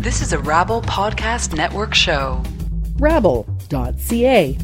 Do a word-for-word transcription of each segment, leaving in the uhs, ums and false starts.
This is a Rabble Podcast Network show. rabble dot c a.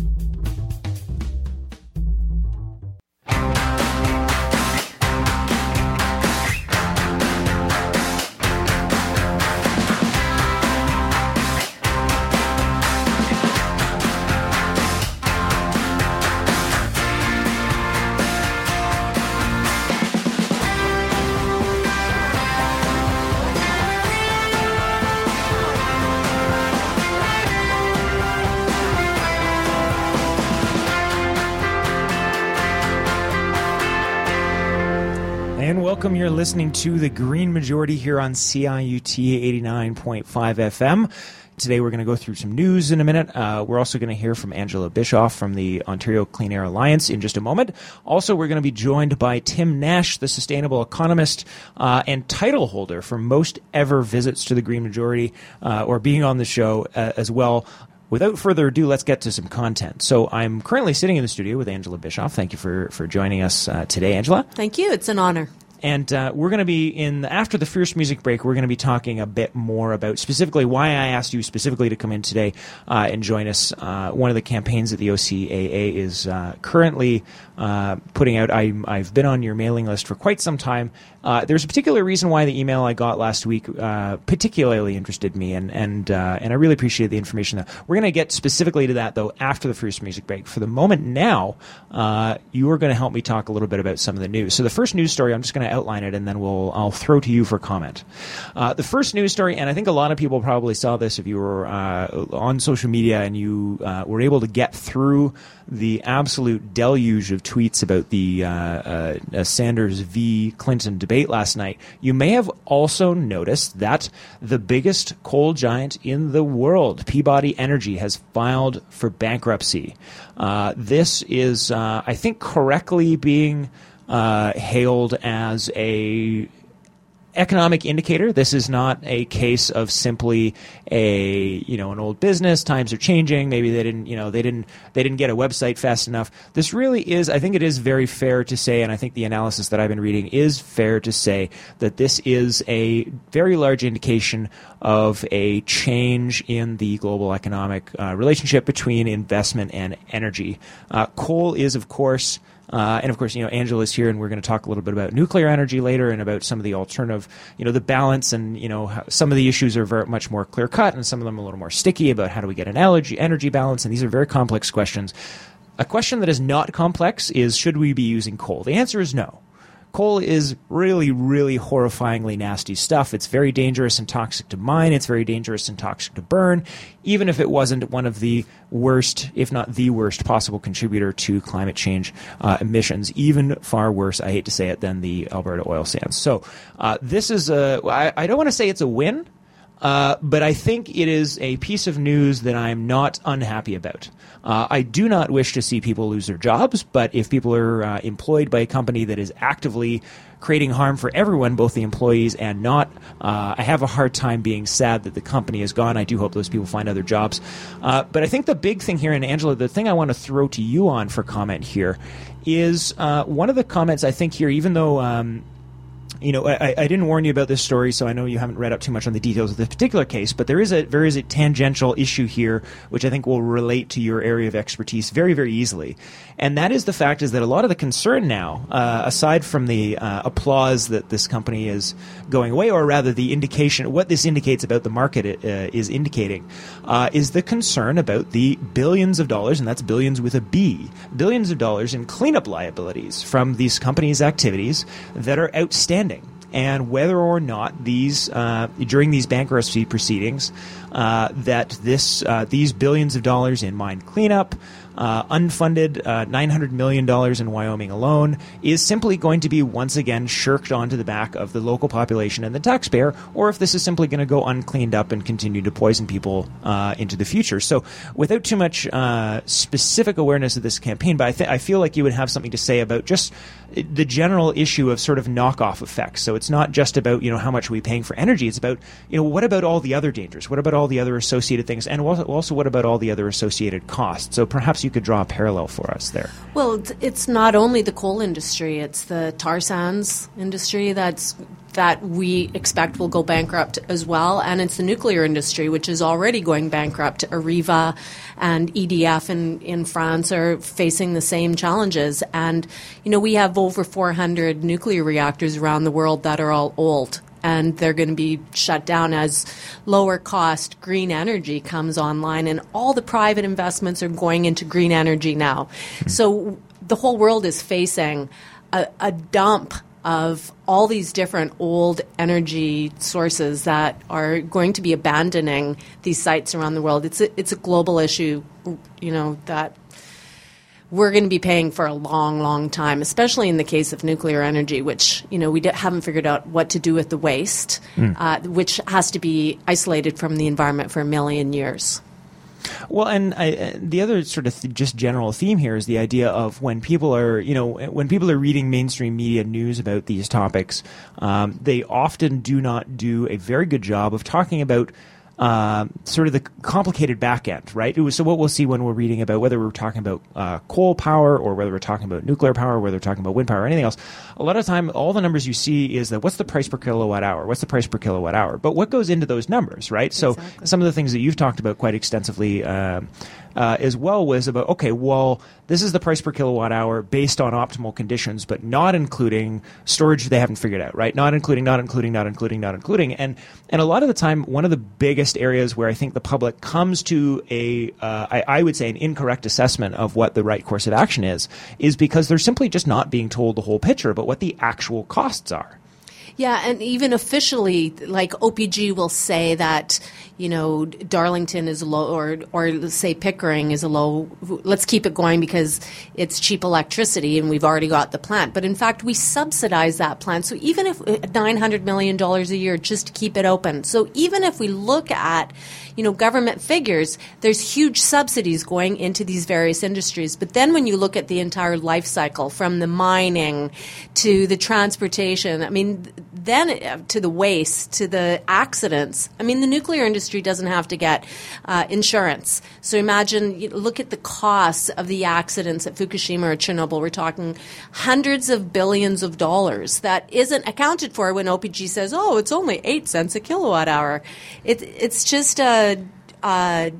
Welcome. You're listening to The Green Majority here on C I U T eighty-nine point five F M. Today we're going to go through some news in a minute. Uh, we're also going to hear from Angela Bischoff from the Ontario Clean Air Alliance in just a moment. Also, we're going to be joined by Tim Nash, the sustainable economist uh, and title holder for most ever visits to The Green Majority, uh, or being on the show uh, as well. Without further ado, let's get to some content. So I'm currently sitting in the studio with Angela Bischoff. Thank you for, for joining us uh, today, Angela. Thank you. It's an honor. And uh, we're going to be in after the first music break. We're going to be talking a bit more about specifically why I asked you specifically to come in today uh, and join us. Uh, one of the campaigns that the O C A A is uh, currently uh, putting out. I, I've been on your mailing list for quite some time. Uh, there's a particular reason why the email I got last week uh, particularly interested me, and and uh, and I really appreciate the information. We're going to get specifically to that though after the first music break. For the moment now, uh, you are going to help me talk a little bit about some of the news. So the first news story, I'm just going to outline it, and then we'll I'll throw to you for comment. Uh, the first news story, and I think a lot of people probably saw this if you were uh, on social media and you uh, were able to get through the absolute deluge of tweets about the uh, uh, uh, Sanders v. Clinton debate last night. You may have also noticed that the biggest coal giant in the world, Peabody Energy, has filed for bankruptcy. Uh, this is, uh, I think, correctly being Uh, hailed as a economic indicator. This is not a case of simply a, you know, an old business. Times are changing. Maybe they didn't, you know, they didn't, they didn't get a website fast enough. This really is, I think it is very fair to say, and I think the analysis that I've been reading is fair to say that this is a very large indication of a change in the global economic uh, relationship between investment and energy. Uh, coal is, of course, Uh, and of course, you know, Angela's here, and we're going to talk a little bit about nuclear energy later and about some of the alternative, you know, the balance, and, you know, how some of the issues are very much more clear cut, and some of them a little more sticky about how do we get an energy energy balance, and these are very complex questions. A question that is not complex is, should we be using coal? The answer is no. Coal is really, really horrifyingly nasty stuff. It's very dangerous and toxic to mine. It's very dangerous and toxic to burn, even if it wasn't one of the worst, if not the worst, possible contributor to climate change uh, emissions. Even far worse, I hate to say it, than the Alberta oil sands. So uh, this is a, I, I don't want to say it's a win, Uh, but I think it is a piece of news that I'm not unhappy about. Uh, I do not wish to see people lose their jobs, but if people are uh, employed by a company that is actively creating harm for everyone, both the employees and not, uh, I have a hard time being sad that the company is gone. I do hope those people find other jobs. Uh, but I think the big thing here, and Angela, the thing I want to throw to you on for comment here is uh, one of the comments I think here, even though um, You know, I, I didn't warn you about this story, so I know you haven't read up too much on the details of this particular case, but there is a there is a tangential issue here which I think will relate to your area of expertise very, very easily. And that is the fact is that a lot of the concern now, uh, aside from the uh, applause that this company is going away, or rather the indication, what this indicates about the market uh, is indicating, uh, is the concern about the billions of dollars, and that's billions with a B, billions of dollars in cleanup liabilities from these companies' activities that are outstanding. And whether or not these, uh, during these bankruptcy proceedings, uh, that this, uh, these billions of dollars in mine cleanup, uh, unfunded uh, nine hundred million dollars in Wyoming alone, is simply going to be once again shirked onto the back of the local population and the taxpayer, or if this is simply going to go uncleaned up and continue to poison people uh, into the future. So without too much uh, specific awareness of this campaign, but I, th- I feel like you would have something to say about just the general issue of sort of knockoff effects. So it's not just about, you know, how much are we paying for energy. It's about, you know, what about all the other dangers? What about all the other associated things? And also, what about all the other associated costs? So perhaps you you could draw a parallel for us there. Well, it's, it's not only the coal industry, it's the tar sands industry that's that we expect will go bankrupt as well, and it's the nuclear industry, which is already going bankrupt. Areva and E D F in, in France are facing the same challenges. And, you know, we have over four hundred nuclear reactors around the world that are all old, and they're going to be shut down as lower cost green energy comes online, and all the private investments are going into green energy now. Mm-hmm. So the whole world is facing a, a dump of all these different old energy sources that are going to be abandoning these sites around the world. It's a, it's a global issue, you know, that we're going to be paying for a long, long time, especially in the case of nuclear energy, which, you know, we d- haven't figured out what to do with the waste, mm. uh, which has to be isolated from the environment for a million years. Well, and I, the other sort of th- just general theme here is the idea of when people are, you know, when people are reading mainstream media news about these topics, um, they often do not do a very good job of talking about Uh, sort of the complicated back end, right? It was, so what we'll see when we're reading about whether we're talking about uh, coal power or whether we're talking about nuclear power, or whether we're talking about wind power or anything else, a lot of the time, all the numbers you see is that what's the price per kilowatt hour? What's the price per kilowatt hour? But what goes into those numbers, right? So exactly. Some of the things that you've talked about quite extensively uh, uh, as well was about, okay, well, this is the price per kilowatt hour based on optimal conditions, but not including storage they haven't figured out, right? Not including, not including, not including, not including. And and a lot of the time, one of the biggest areas where I think the public comes to a, uh, I, I would say, an incorrect assessment of what the right course of action is, is because they're simply just not being told the whole picture about what the actual costs are. Yeah, and even officially, like O P G will say that, you know, Darlington is low, or or let's say Pickering is a low. Let's keep it going because it's cheap electricity and we've already got the plant. But in fact, we subsidize that plant. So even if nine hundred million dollars a year just to keep it open. So even if we look at, you know, government figures, there's huge subsidies going into these various industries. But then when you look at the entire life cycle, from the mining to the transportation, I mean, then to the waste, to the accidents. I mean, the nuclear industry doesn't have to get uh, insurance. So imagine, you know, look at the costs of the accidents at Fukushima or Chernobyl. We're talking hundreds of billions of dollars that isn't accounted for when O P G says, oh, it's only eight cents a kilowatt hour. It, it's just a... Uh,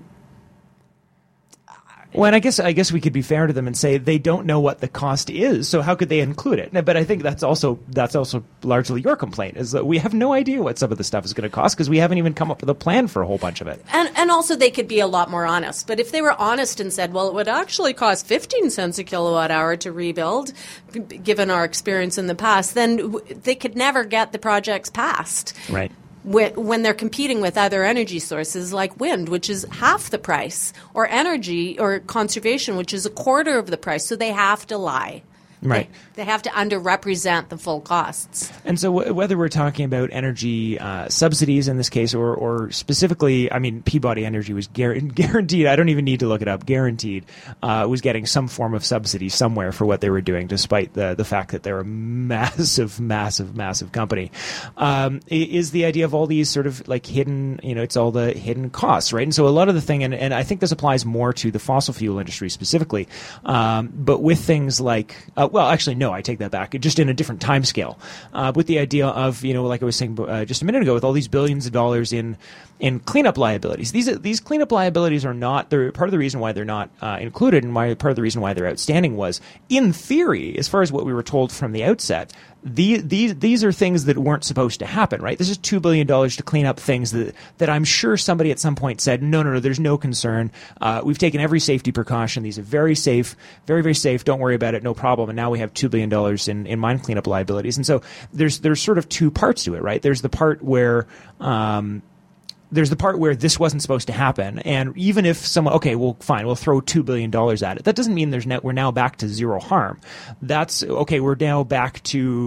Well, and I guess I guess we could be fair to them and say they don't know what the cost is, so how could they include it? But I think that's also that's also largely your complaint, is that we have no idea what some of the stuff is going to cost because we haven't even come up with a plan for a whole bunch of it. And and also they could be a lot more honest. But if they were honest and said, well, it would actually cost fifteen cents a kilowatt hour to rebuild, given our experience in the past, then they could never get the projects passed. Right. When they're competing with other energy sources like wind, which is half the price, or energy or conservation, which is a quarter of the price. So they have to lie. Right. They, they have to underrepresent the full costs. And so w- whether we're talking about energy uh, subsidies in this case, or, or specifically, I mean, Peabody Energy was gar- guaranteed, I don't even need to look it up, guaranteed, uh, was getting some form of subsidy somewhere for what they were doing, despite the, the fact that they're a massive, massive, massive company. Um, is the idea of all these sort of like hidden, you know, it's all the hidden costs, right? And so a lot of the thing, and, and I think this applies more to the fossil fuel industry specifically, um, but with things like, uh, well, actually, no, I take that back. Just in a different time scale, uh, with the idea of, you know, like I was saying uh, just a minute ago, with all these billions of dollars in in cleanup liabilities. These these cleanup liabilities are not. They're part of the reason why they're not uh, included, and why part of the reason why they're outstanding was, in theory, as far as what we were told from the outset, the, these these are things that weren't supposed to happen, right? This is two billion dollars to clean up things that that I'm sure somebody at some point said, no, no, no, there's no concern. Uh, we've taken every safety precaution. These are very safe, very, very safe. Don't worry about it, no problem. And now we have two billion dollars in, in mine cleanup liabilities. And so there's there's sort of two parts to it, right? There's the part where um, there's the part where this wasn't supposed to happen, and even if someone, okay, well, fine, we'll throw two billion dollars at it. That doesn't mean there's no, we're now back to zero harm. That's, okay, we're now back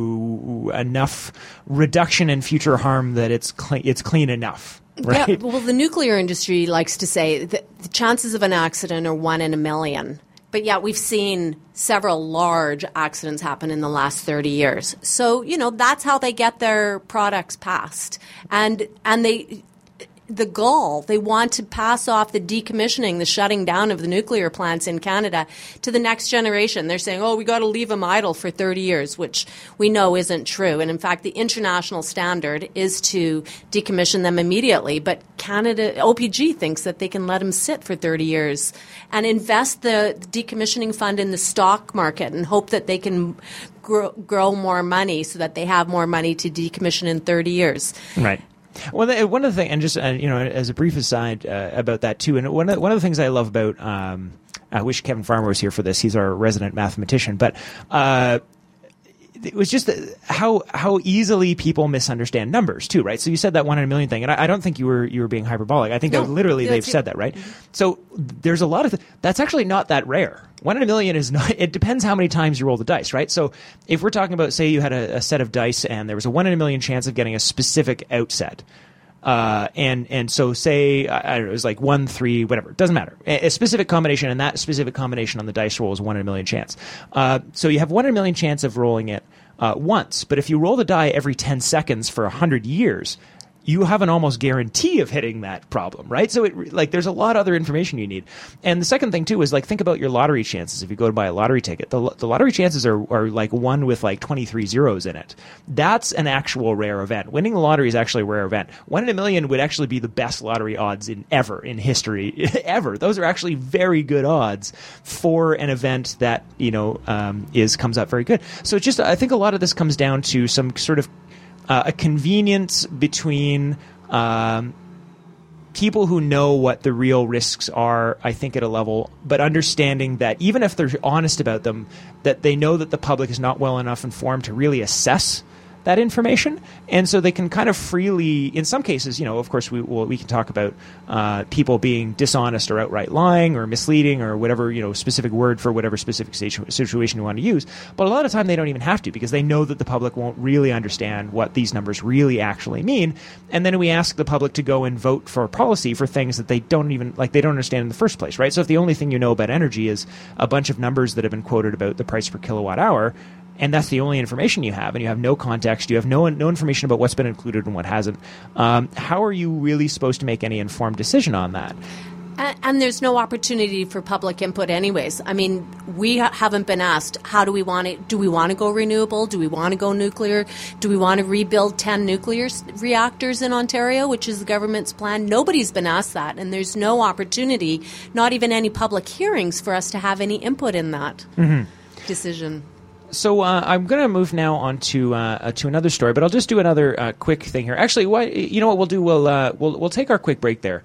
to enough reduction in future harm that it's clean, it's clean enough. Right? Yeah, well, the nuclear industry likes to say that the chances of an accident are one in a million. But yet we've seen several large accidents happen in the last thirty years. So, you know, that's how they get their products passed. And and they... the gall. They want to pass off the decommissioning, the shutting down of the nuclear plants in Canada to the next generation. They're saying, oh, we got to leave them idle for thirty years, which we know isn't true. And in fact, the international standard is to decommission them immediately. But Canada, O P G thinks that they can let them sit for thirty years and invest the decommissioning fund in the stock market and hope that they can grow, grow more money so that they have more money to decommission in thirty years. Right. Well, the, one of the things, and just uh, you know, as a brief aside uh, about that too, and one of one of the things I love about, um, I wish Kevin Farmer was here for this. He's our resident mathematician, but uh, it was just how how easily people misunderstand numbers too, right? So you said that one in a million thing, and I, I don't think you were you were being hyperbolic. I think no, that literally they've it. said that, right? Mm-hmm. So there's a lot of th- that's actually not that rare. One in a million is not, it depends how many times you roll the dice, right? So if we're talking about, say you had a, a set of dice and there was a one in a million chance of getting a specific outset. Uh, and, and so say, I don't know, it was like one, three, whatever, it doesn't matter. A, a specific combination, and that specific combination on the dice roll is one in a million chance. Uh, so you have one in a million chance of rolling it, uh, once. But if you roll the die every ten seconds for a hundred years, you have an almost guarantee of hitting that problem, right? So it like there's a lot of other information you need. And the second thing too is like think about your lottery chances. If you go to buy a lottery ticket, the the lottery chances are are like one with like twenty-three zeros in it. That's an actual rare event. Winning the lottery is actually a rare event. One in a million would actually be the best lottery odds in ever in history ever. Those are actually very good odds for an event that, you know, um, is comes up very good. So it's just I think a lot of this comes down to some sort of Uh, a convenience between um, people who know what the real risks are, I think, at a level, but understanding that even if they're honest about them, that they know that the public is not well enough informed to really assess that information, and so they can kind of freely, in some cases, you know, of course, we well, we can talk about uh, people being dishonest or outright lying or misleading or whatever, you know, specific word for whatever specific situ- situation you want to use. But a lot of time they don't even have to because they know that the public won't really understand what these numbers really actually mean. And then we ask the public to go and vote for policy for things that they don't even, like, they don't understand in the first place, right? So if the only thing you know about energy is a bunch of numbers that have been quoted about the price per kilowatt hour, and that's the only information you have, and you have no context, you have no no information about what's been included and what hasn't, um, how are you really supposed to make any informed decision on that? And, and there's no opportunity for public input anyways. I mean, we ha- haven't been asked, how do we want to, do we want to go renewable? Do we want to go nuclear? Do we want to rebuild ten nuclear reactors in Ontario, which is the government's plan? Nobody's been asked that, and there's no opportunity, not even any public hearings, for us to have any input in that mm-hmm. decision. So uh, I'm going to move now on to uh, to another story, but I'll just do another uh, quick thing here. Actually, what you know what we'll do? We'll uh, we'll we'll take our quick break there.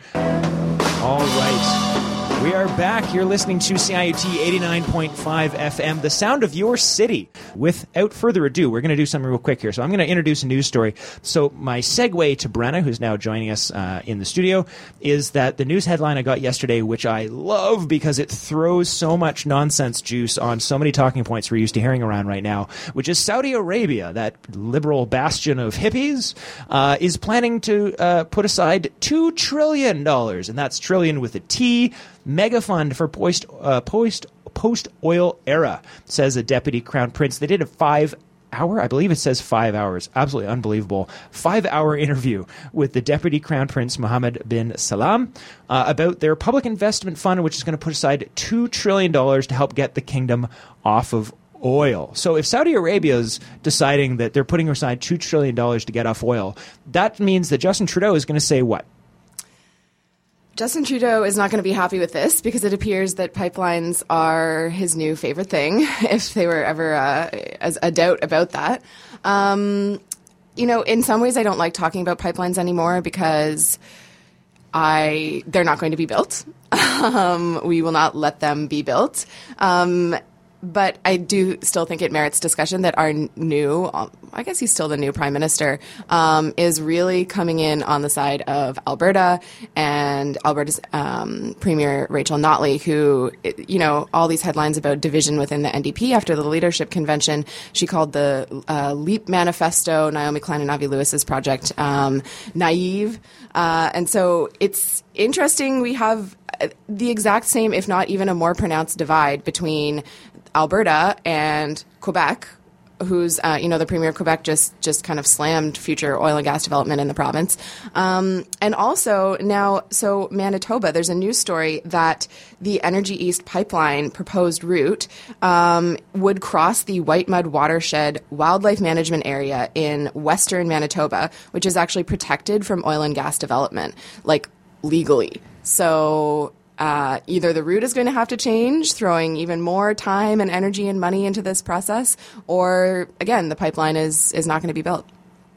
All right. We are back. You're listening to C I U T eighty-nine point five F M, the sound of your city. Without further ado, we're going to do something real quick here. So I'm going to introduce a news story. So my segue to Brenna, who's now joining us uh, in the studio, is that the news headline I got yesterday, which I love because it throws so much nonsense juice on so many talking points we're used to hearing around right now, which is Saudi Arabia, that liberal bastion of hippies, uh, is planning to uh, put aside two trillion dollars, and that's trillion with a T, mega fund for post uh, post post oil era, says a deputy crown prince. They did a five hour, I believe it says five hours, absolutely unbelievable, five hour interview with the deputy crown prince Mohammed bin Salam uh, about their public investment fund, which is going to put aside two trillion dollars to help get the kingdom off of oil. So if Saudi Arabia is deciding that they're putting aside two trillion dollars to get off oil, that means that Justin Trudeau is going to say what? Justin Trudeau is not going to be happy with this because it appears that pipelines are his new favorite thing, if they were ever uh, as a doubt about that. Um, you know, in some ways I don't like talking about pipelines anymore because I they're not going to be built. um, we will not let them be built. Um, but I do still think it merits discussion that our new, I guess he's still the new prime minister, um, is really coming in on the side of Alberta and Alberta's um, premier Rachel Notley, who, you know, all these headlines about division within the N D P after the leadership convention. She called the uh, LEAP manifesto, Naomi Klein and Avi Lewis's project, um, naive. Uh, and so it's interesting. We have the exact same, if not even a more pronounced divide between Alberta and Quebec who's, uh, you know, the Premier of Quebec just, just kind of slammed future oil and gas development in the province. Um, and also now, so Manitoba, there's a news story that the Energy East pipeline proposed route um, would cross the White Mud Watershed Wildlife Management Area in western Manitoba, which is actually protected from oil and gas development, like legally. So Uh, either the route is going to have to change, throwing even more time and energy and money into this process, or, again, the pipeline is, is not going to be built.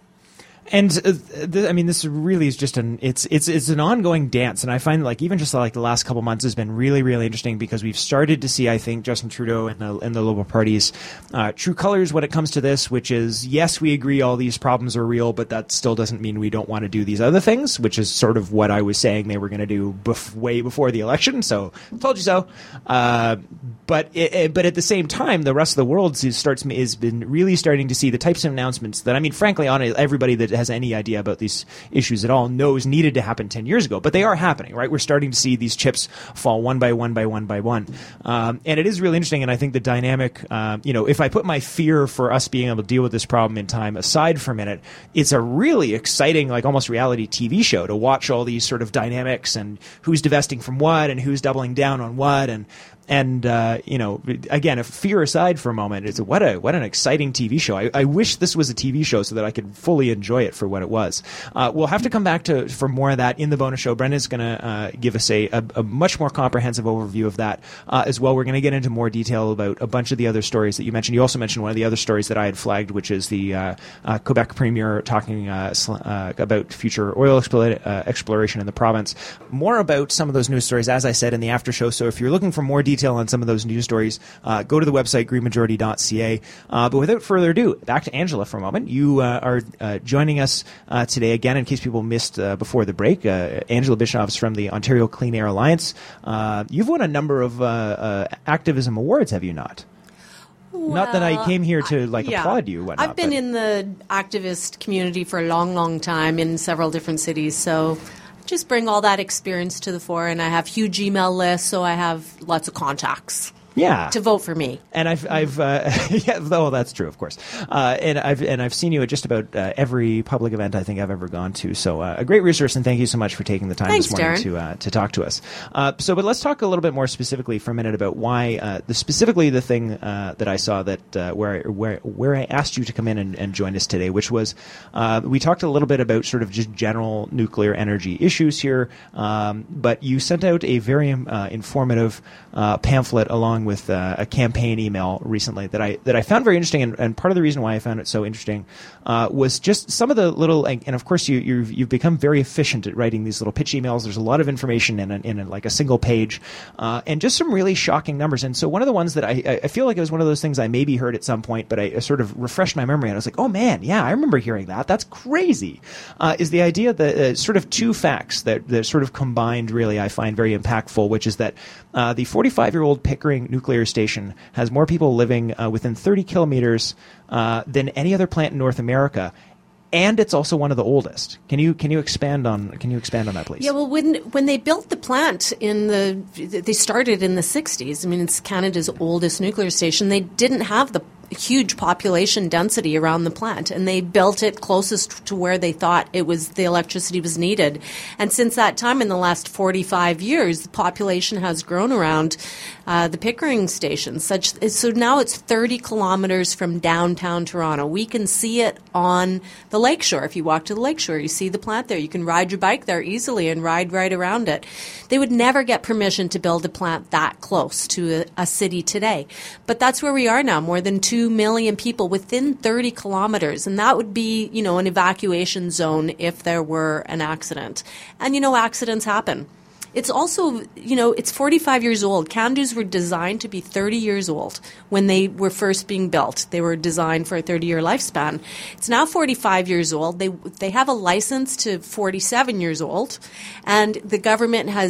And uh, th- I mean, this really is just an it's it's it's an ongoing dance, and I find like even just like the last couple months has been really really interesting because we've started to see, I think, Justin Trudeau and the and the Liberal party's uh, true colors when it comes to this, which is yes, we agree all these problems are real, but that still doesn't mean we don't want to do these other things, which is sort of what I was saying they were going to do bef- way before the election. So told you so. Uh, but it, it, but at the same time, the rest of the world is, starts is been really starting to see the types of announcements that I mean, frankly, on everybody that has any idea about these issues at all knows needed to happen ten years ago, but they are happening, right? We're starting to see these chips fall one by one by one by one. Um, and it is really interesting. And I think the dynamic, um, you know, if I put my fear for us being able to deal with this problem in time aside for a minute, it's a really exciting, like almost reality T V show to watch all these sort of dynamics and who's divesting from what and who's doubling down on what. And And, uh, you know, again, if fear aside for a moment, it's a, what a what an exciting T V show. I, I wish this was a T V show so that I could fully enjoy it for what it was. Uh, we'll have to come back to for more of that in the bonus show. Brendan's going to uh, give us a, a, a much more comprehensive overview of that uh, as well. We're going to get into more detail about a bunch of the other stories that you mentioned. You also mentioned one of the other stories that I had flagged, which is the uh, uh, Quebec Premier talking uh, sl- uh, about future oil explo- uh, exploration in the province. More about some of those news stories, as I said, in the after show. So if you're looking for more detail on some of those news stories, uh, go to the website green majority dot c a. Uh, but without further ado, back to Angela for a moment. You uh, are uh, joining us uh, today again, in case people missed uh, before the break. Uh, Angela Bischoff is from the Ontario Clean Air Alliance. Uh, you've won a number of uh, uh, activism awards, have you not? Well, not that I came here to like yeah. applaud you. Whatnot, I've been but. in the activist community for a long, long time in several different cities, so just bring all that experience to the fore, and I have huge email lists, so I have lots of contacts. Yeah. To vote for me. And I've, I've, uh, yeah, though that's true, of course. Uh, and I've, and I've seen you at just about uh, every public event I think I've ever gone to. So uh, a great resource, and thank you so much for taking the time Thanks, this morning Darren. to uh, to talk to us. Uh, so, but let's talk a little bit more specifically for a minute about why uh, the specifically the thing uh, that I saw that uh, where where where I asked you to come in and, and join us today, which was uh, we talked a little bit about sort of just general nuclear energy issues here, um, but you sent out a very uh, informative uh, pamphlet along with uh, a campaign email recently that I that I found very interesting, and, and part of the reason why I found it so interesting uh, was just some of the little, and, and of course you you've, you've become very efficient at writing these little pitch emails. There's a lot of information in a, in a, like a single page, uh, and just some really shocking numbers. And so one of the ones that I I feel like it was one of those things I maybe heard at some point, but I sort of refreshed my memory, and I was like, oh man, yeah, I remember hearing that. That's crazy. Uh, is the idea that uh, sort of two facts that that sort of combined really I find very impactful, which is that uh, the forty-five-year-old Pickering nuclear station has more people living uh, within thirty kilometers uh, than any other plant in North America, and it's also one of the oldest. Can you can you expand on can you expand on that, please? Yeah, well, when when they built the plant in the, they started in the sixties. I mean, it's Canada's oldest nuclear station. They didn't have the huge population density around the plant, and they built it closest to where they thought it was the electricity was needed. And since that time, in the last forty-five years, the population has grown around uh, the Pickering station. Such so now it's thirty kilometers from downtown Toronto. We can see it on the lakeshore. If you walk to the lakeshore, you see the plant there. You can ride your bike there easily and ride right around it. They would never get permission to build a plant that close to a, a city today, but that's where we are now. More than two million people within thirty kilometers, and that would be, you know, an evacuation zone if there were an accident. And, you know, accidents happen. It's also, you know, it's forty-five years old. CANDUs were designed to be thirty years old when they were first being built. They were designed for a thirty-year lifespan. It's now forty-five years old. They they have a license to forty-seven years old, and the government has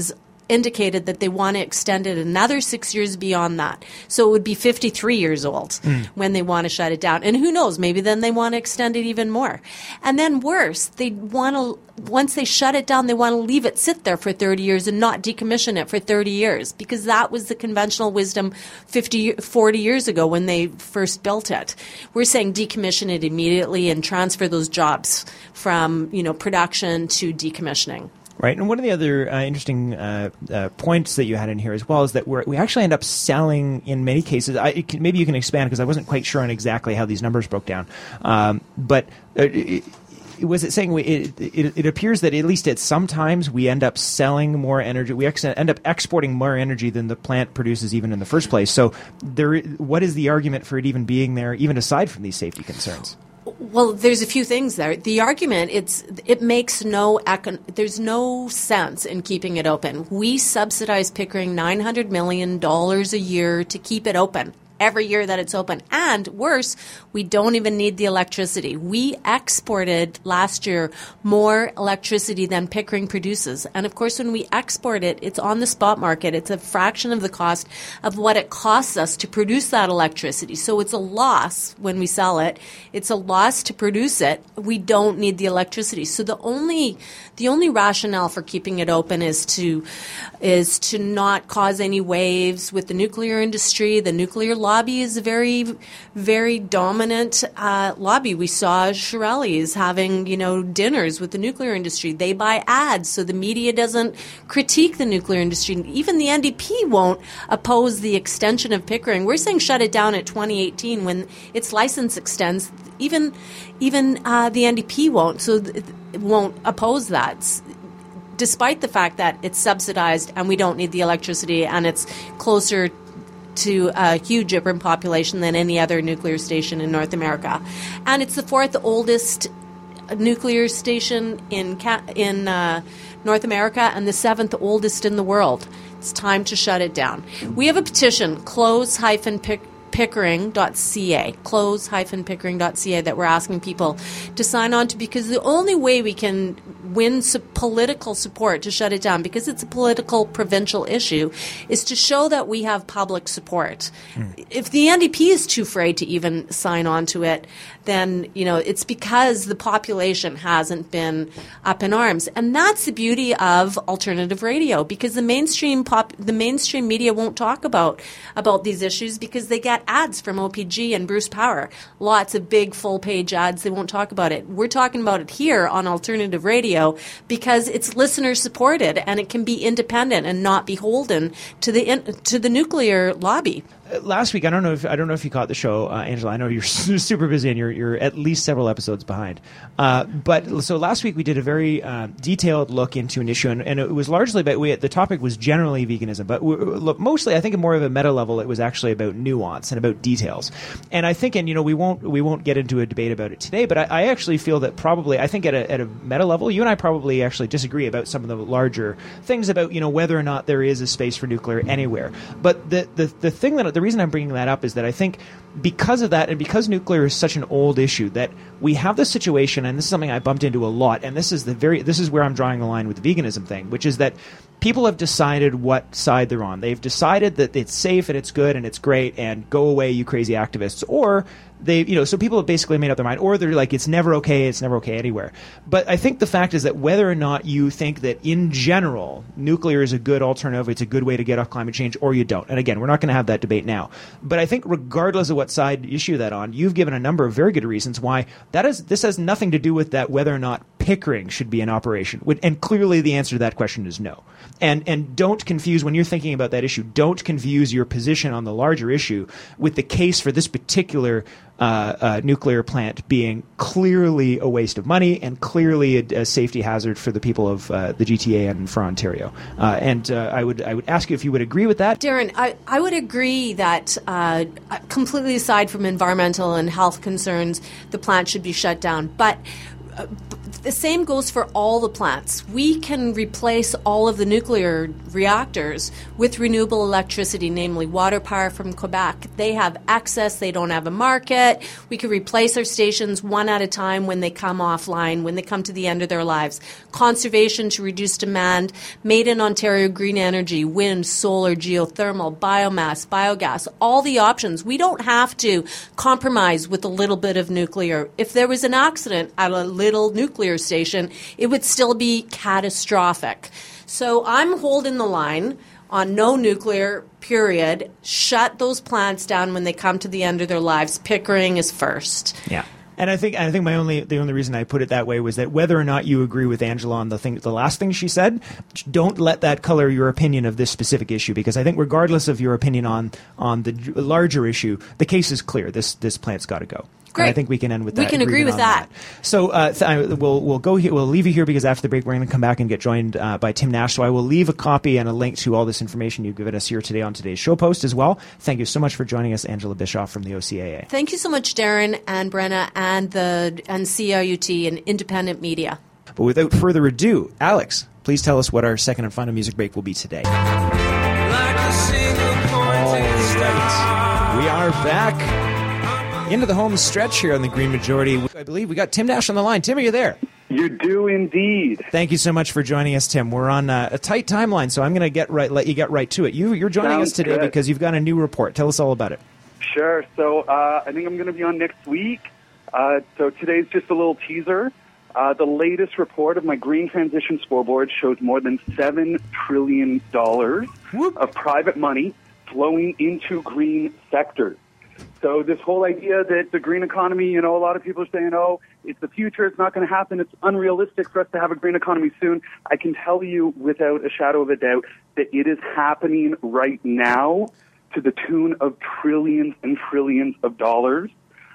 indicated that they want to extend it another six years beyond that. So it would be fifty-three years old mm. when they want to shut it down. And who knows, maybe then they want to extend it even more. And then worse, they want to, once they shut it down, they want to leave it sit there for thirty years and not decommission it for thirty years, because that was the conventional wisdom fifty, forty years ago when they first built it. We're saying decommission it immediately and transfer those jobs from, you know, production to decommissioning. Right, and one of the other uh, interesting uh, uh, points that you had in here as well is that we're, we actually end up selling, in many cases, I, it can, maybe you can expand because I wasn't quite sure on exactly how these numbers broke down, um, but uh, it, was it saying we, it, it, it appears that at least at some times we end up selling more energy, we ex- end up exporting more energy than the plant produces even in the first place. So there, what is the argument for it even being there, even aside from these safety concerns? Well, there's a few things there. The argument, it's it makes no econ- there's no sense in keeping it open. We subsidize Pickering nine hundred million dollars a year to keep it open. Every year that it's open. And worse, we don't even need the electricity. We exported last year more electricity than Pickering produces. And of course, when we export it, it's on the spot market. It's a fraction of the cost of what it costs us to produce that electricity. So it's a loss when we sell it. It's a loss to produce it. We don't need the electricity. So the only the only rationale for keeping it open is to is to not cause any waves with the nuclear industry. The nuclear lobby is a very, very dominant uh, lobby. We saw Shirelli's having, you know, dinners with the nuclear industry. They buy ads so the media doesn't critique the nuclear industry. Even the N D P won't oppose the extension of Pickering. We're saying shut it down at twenty eighteen when its license extends. Even, even uh, the N D P won't. So th- won't oppose that, despite the fact that it's subsidized and we don't need the electricity and it's closer to a huge urban population than any other nuclear station in North America. And it's the fourth oldest nuclear station in in uh, North America and the seventh oldest in the world. It's time to shut it down. We have a petition, close hyphen pick pickering dot c a, close hyphen pickering dot c a, that we're asking people to sign on to, because the only way we can win su- political support to shut it down, because it's a political provincial issue, is to show that we have public support. Mm. If the N D P is too afraid to even sign on to it, then, you know, it's because the population hasn't been up in arms. And that's the beauty of alternative radio, because the mainstream pop, the mainstream media won't talk about about these issues because they get ads from O P G and Bruce Power. Lots of big full-page ads. They won't talk about it. We're talking about it here on alternative radio because it's listener-supported and it can be independent and not beholden to the in, to the nuclear lobby. Last week, I don't know if I don't know if you caught the show, uh, Angela. I know you're super busy and you're you're at least several episodes behind. Uh, but so last week we did a very uh, detailed look into an issue, and, and it was largely about we, the topic was generally veganism, but we, look, mostly I think at more of a meta level, it was actually about nuance and about details. And I think, and you know, we won't we won't get into a debate about it today, but I, I actually feel that probably I think at a at a meta level, you and I probably actually disagree about some of the larger things about, you know, whether or not there is a space for nuclear anywhere. But the the the thing that the reason I'm bringing that up is that I think because of that, and because nuclear is such an old issue, that we have this situation, and this is something I bumped into a lot, and this is the very this is where I'm drawing the line with the veganism thing, which is that people have decided what side they're on. They've decided that it's safe and it's good and it's great and go away, you crazy activists, or they, you know, so people have basically made up their mind, or they're like, it's never okay, it's never okay anywhere. But I think the fact is that whether or not you think that in general nuclear is a good alternative, it's a good way to get off climate change, or you don't. And again, we're not going to have that debate now. But I think regardless of what side you issue that on, you've given a number of very good reasons why that is. This has nothing to do with that whether or not Pickering should be in operation. And clearly the answer to that question is no. And and don't confuse, when you're thinking about that issue, don't confuse your position on the larger issue with the case for this particular uh, uh, nuclear plant being clearly a waste of money and clearly a, a safety hazard for the people of uh, the G T A and for Ontario. Uh, and uh, I would I would ask you if you would agree with that. Darren, I, I would agree that uh, completely aside from environmental and health concerns, the plant should be shut down. But uh, the same goes for all the plants. We can replace all of the nuclear reactors with renewable electricity, namely water power from Quebec. They have access. They don't have a market. We can replace our stations one at a time when they come offline, when they come to the end of their lives. Conservation to reduce demand. Made in Ontario green energy, wind, solar, geothermal, biomass, biogas, all the options. We don't have to compromise with a little bit of nuclear. If there was an accident at a little nuclear station, it would still be catastrophic. So I'm holding the line on no nuclear, period. Shut those plants down when they come to the end of their lives. Pickering is first. Yeah. And I think I think my only the only reason I put it that way was that whether or not you agree with Angela on the thing, the last thing she said, don't let that color your opinion of this specific issue, because I think regardless of your opinion on on the larger issue, the case is clear. This this plant's got to go. Great. And I think we can end with that. We can agree with that. that. So uh, th- I, we'll we'll go here. We'll leave you here because after the break we're going to come back and get joined uh, by Tim Nash. So I will leave a copy and a link to all this information you've given us here today on today's show post as well. Thank you so much for joining us, Angela Bischoff from the O C A A. Thank you so much, Darren and Brenna and the and C I U T and independent media. But without further ado, Alex, please tell us what our second and final music break will be today. All right, we are back into the home stretch here on the Green Majority. I believe we got Tim Nash on the line. Tim, are you there? You do indeed. Thank you so much for joining us, Tim. We're on uh, a tight timeline, so I'm going to get right, let you get right to it. You, you're joining Sounds us today good. because you've got a new report. Tell us all about it. Sure. So uh, I think I'm going to be on next week. Uh, so today's just a little teaser. Uh, the latest report of my Green Transition Scoreboard shows more than seven trillion dollars Whoop. of private money flowing into green sectors. So this whole idea that the green economy, you know, a lot of people are saying, oh, it's the future, it's not going to happen, it's unrealistic for us to have a green economy soon. I can tell you without a shadow of a doubt that it is happening right now to the tune of trillions and trillions of dollars.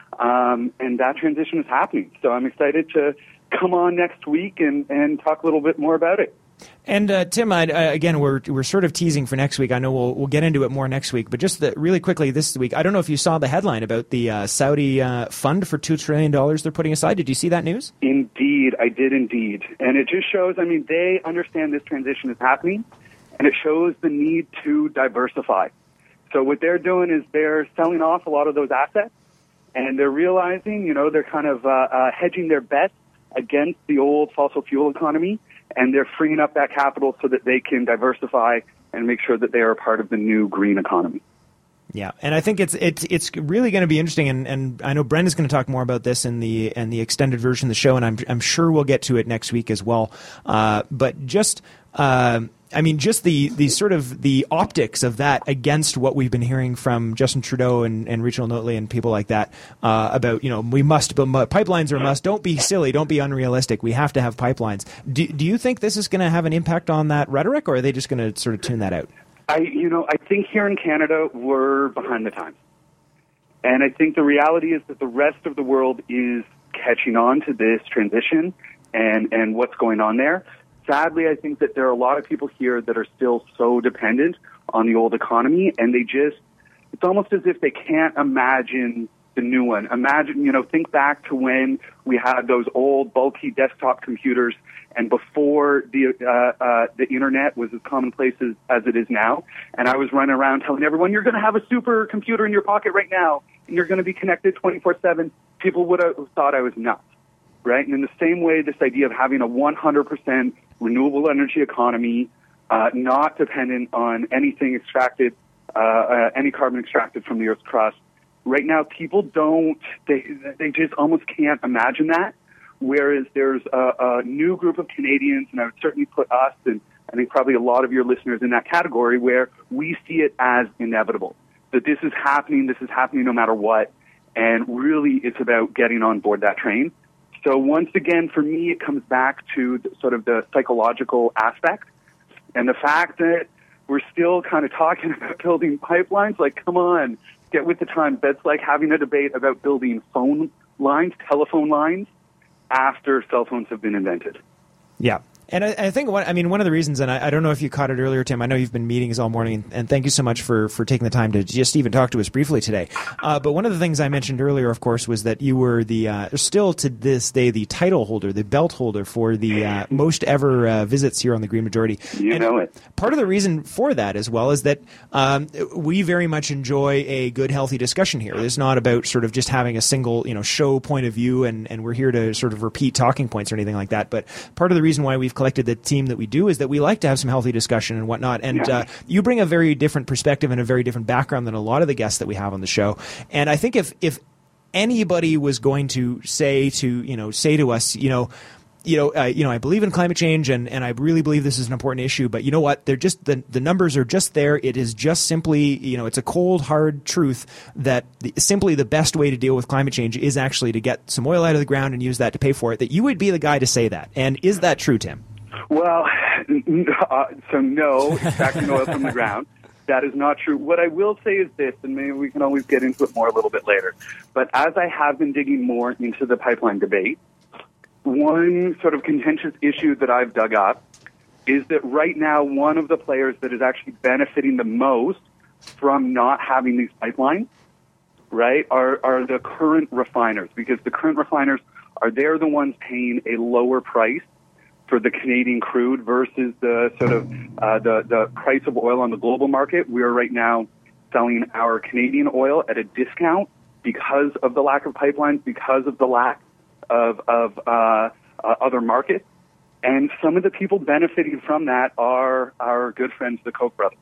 Um, and that transition is happening. So I'm excited to come on next week and, and talk a little bit more about it. And uh, Tim, I, I, again, we're we're sort of teasing for next week. I know we'll we'll get into it more next week, but just the, really quickly this week, I don't know if you saw the headline about the uh, Saudi uh, fund for two trillion dollars they're putting aside. Did you see that news? Indeed, I did indeed. And it just shows, I mean, they understand this transition is happening, and it shows the need to diversify. So what they're doing is they're selling off a lot of those assets, and they're realizing, you know, they're kind of uh, uh, hedging their bets against the old fossil fuel economy, and they're freeing up that capital so that they can diversify and make sure that they are a part of the new green economy. Yeah, and I think it's it's it's really going to be interesting, and, and I know Brenda's going to talk more about this in the in the extended version of the show, and I'm I'm sure we'll get to it next week as well. Uh, but just. Uh, I mean, just the, the sort of the optics of that against what we've been hearing from Justin Trudeau and, and Rachel Notley and people like that uh, about, you know, we must build pipelines are a must. Don't be silly. Don't be unrealistic. We have to have pipelines. Do, do you think this is going to have an impact on that rhetoric, or are they just going to sort of tune that out? I, you know, I think here in Canada, we're behind the times. And I think the reality is that the rest of the world is catching on to this transition and, and what's going on there. Sadly, I think that there are a lot of people here that are still so dependent on the old economy, and they just, it's almost as if they can't imagine the new one. Imagine, you know, think back to when we had those old bulky desktop computers, and before the uh, uh, the internet was as commonplace as, as it is now, and I was running around telling everyone, you're going to have a super computer in your pocket right now, and you're going to be connected twenty-four seven. People would have thought I was nuts, right? And in the same way, this idea of having a one hundred percent renewable energy economy, uh, not dependent on anything extracted, uh, uh, any carbon extracted from the Earth's crust. Right now, people don't, they they just almost can't imagine that, whereas there's a, a new group of Canadians, and I would certainly put us, and I think probably a lot of your listeners in that category, where we see it as inevitable, that this is happening, this is happening no matter what, and really it's about getting on board that train. So once again, for me, it comes back to the, sort of the psychological aspect and the fact that we're still kind of talking about building pipelines. Like, come on, get with the times. That's like having a debate about building phone lines, telephone lines, after cell phones have been invented. Yeah. And I, I think one, I mean, one of the reasons, and I, I don't know if you caught it earlier, Tim, I know you've been meetings all morning, and, and thank you so much for, for taking the time to just even talk to us briefly today. Uh, but one of the things I mentioned earlier, of course, was that you were the, uh, still to this day, the title holder, the belt holder for the uh, most ever uh, visits here on the Green Majority. You and know it. Part of the reason for that as well is that um, we very much enjoy a good, healthy discussion here. It's not about sort of just having a single, you know, show point of view, and, and we're here to sort of repeat talking points or anything like that. But part of the reason why we've collected the team that we do is that we like to have some healthy discussion and whatnot. And Yeah. uh, you bring a very different perspective and a very different background than a lot of the guests that we have on the show. And I think if if anybody was going to say to you know say to us, you know. You know, uh, you know, I believe in climate change, and, and I really believe this is an important issue. But you know what? They're just the the numbers are just there. It is just simply, you know, it's a cold, hard truth that the, simply the best way to deal with climate change is actually to get some oil out of the ground and use that to pay for it. That you would be the guy to say that. And is that true, Tim? Well, uh, so no, extracting oil from the ground. That is not true. What I will say is this, and maybe we can always get into it more a little bit later. But as I have been digging more into the pipeline debate, one sort of contentious issue that I've dug up is that right now one of the players that is actually benefiting the most from not having these pipelines, right, are, are the current refiners, because the current refiners are they're the ones paying a lower price for the Canadian crude versus the sort of uh, the, the price of oil on the global market. We are right now selling our Canadian oil at a discount because of the lack of pipelines, because of the lack of, of uh, uh, other markets. And some of the people benefiting from that are our good friends, the Koch brothers.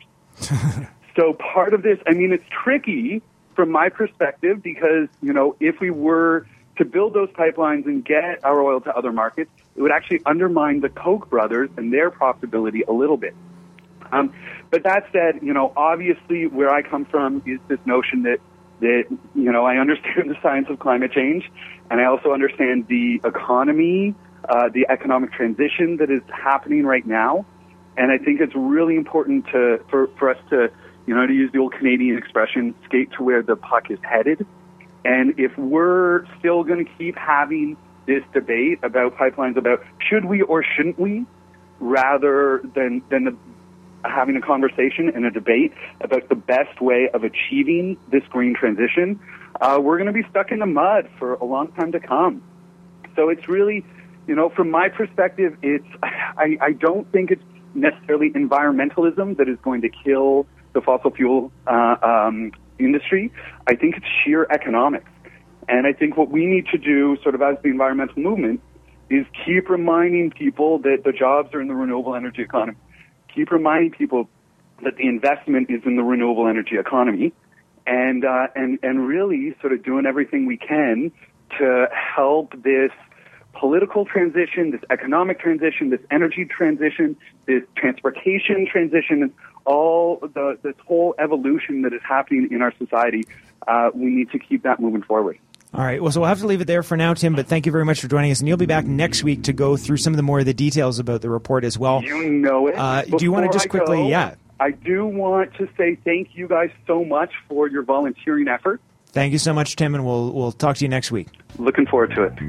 So part of this, I mean, it's tricky from my perspective because, you know, if we were to build those pipelines and get our oil to other markets, it would actually undermine the Koch brothers and their profitability a little bit. Um, but that said, you know, obviously where I come from is this notion that that, you know, I understand the science of climate change, and I also understand the economy, uh, the economic transition that is happening right now. And I think it's really important to for, for us to, you know, to use the old Canadian expression, skate to where the puck is headed. And if we're still going to keep having this debate about pipelines, about should we or shouldn't we, rather than, than the having a conversation and a debate about the best way of achieving this green transition, uh, we're going to be stuck in the mud for a long time to come. So it's really, you know, from my perspective, it's I, I don't think it's necessarily environmentalism that is going to kill the fossil fuel uh, um, industry. I think it's sheer economics. And I think what we need to do, sort of as the environmental movement, is keep reminding people that the jobs are in the renewable energy economy. Keep reminding people that the investment is in the renewable energy economy, and uh, and and really sort of doing everything we can to help this political transition, this economic transition, this energy transition, this transportation transition, all the this whole evolution that is happening in our society. Uh, we need to keep that moving forward. All right. Well, so we'll have to leave it there for now, Tim, but thank you very much for joining us. And you'll be back next week to go through some of the more of the details about the report as well. You know it. Uh, do you want to just I quickly, go, yeah. I do want to say thank you guys so much for your volunteering effort. Thank you so much, Tim, and we'll we'll talk to you next week. Looking forward to it.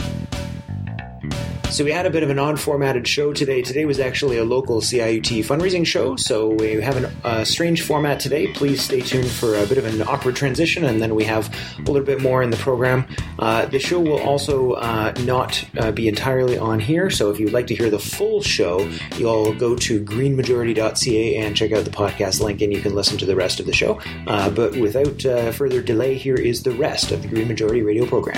So we had a bit of an odd-formatted show today. Today was actually a local C I U T fundraising show, so we have a uh, strange format today. Please stay tuned for a bit of an awkward transition, and then we have a little bit more in the program. Uh, the show will also uh, not uh, be entirely on here, so if you'd like to hear the full show, you'll go to green majority dot c a and check out the podcast link, and you can listen to the rest of the show. Uh, but without uh, further delay, here is the rest of the Green Majority radio program.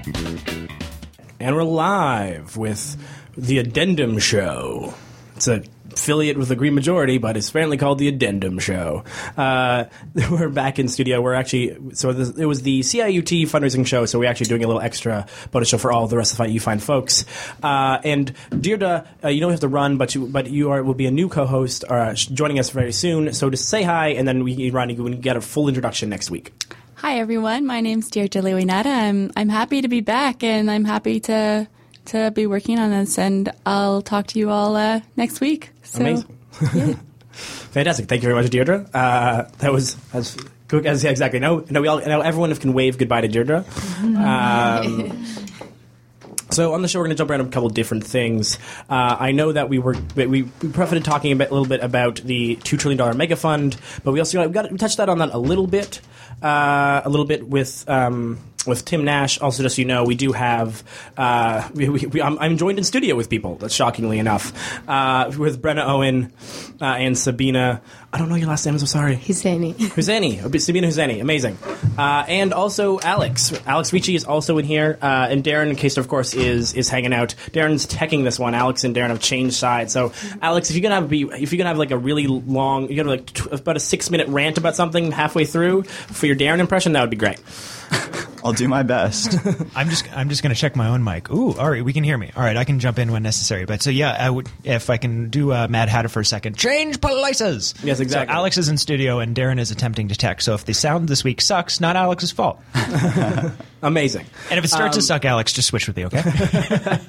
And we're live with the Addendum Show. It's an affiliate with the Green Majority, but it's apparently called the Addendum Show. Uh, we're back in studio. We're actually, so this, it was the C I U T fundraising show, so we're actually doing a little extra bonus show for all the rest of the you fine folks. Uh, and Deirdre, uh, you don't have to run, but you, but you are will be a new co-host uh, joining us very soon. So just say hi, and then we, Ronnie, we can get a full introduction next week. Hi everyone, my name's Deirdre Lewinata. I'm I'm happy to be back, and I'm happy to to be working on this, and I'll talk to you all uh, next week. So, amazing, yeah. Fantastic! Thank you very much, Deirdre. Uh, that was as quick as yeah, exactly. Now, now we all now everyone can wave goodbye to Deirdre. Um, So on the show, we're going to jump around a couple different things. Uh, I know that we were we, we profited talking a, bit, a little bit about the two trillion dollars mega fund, but we also we got we touched that on that a little bit, uh, a little bit with um, with Tim Nash. Also, just so you know, we do have uh, we, we, we, I'm, I'm joined in studio with people. That's shockingly enough, uh, with Brenna Owen uh, and Sabina. I don't know your last name. I'm so sorry. Husseini. Husseini. Sabina Husseini. Amazing. Uh, and also Alex. Alex Ricci is also in here. Uh, and Darren, in case, of course, is is hanging out. Darren's teching this one. Alex and Darren have changed sides. So, Alex, if you're gonna have be, if you're gonna have like a really long, you got like t- about a six minute rant about something halfway through for your Darren impression, that would be great. I'll do my best. I'm just I'm just going to check my own mic. Ooh, all right, we can hear me. All right, I can jump in when necessary. But so yeah, I would if I can do uh, Mad Hatter for a second. Change places. Yes, exactly. So Alex is in studio and Darren is attempting to tech. So if the sound this week sucks, not Alex's fault. Amazing. And if it starts um, to suck, Alex, just switch with me, okay?